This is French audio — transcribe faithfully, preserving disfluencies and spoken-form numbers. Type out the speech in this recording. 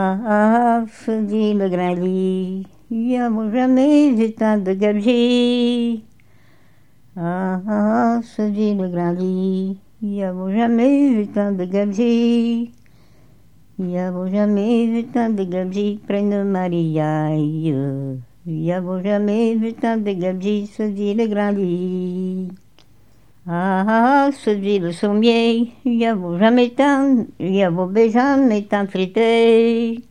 Ah, ah, se dit le grain-lit, y a jamais vu tant de gabegies. Ah, ah, se dit le grain-lit, y a jamais vu tant de gabegies. Y a jamais vu tant de gabegies près de Mariaille. Y a jamais vu tant de gabegies, se dit le grain-lit. Ah, ah, se dit le sommier, y a jamais tant, y a jamais tant frité.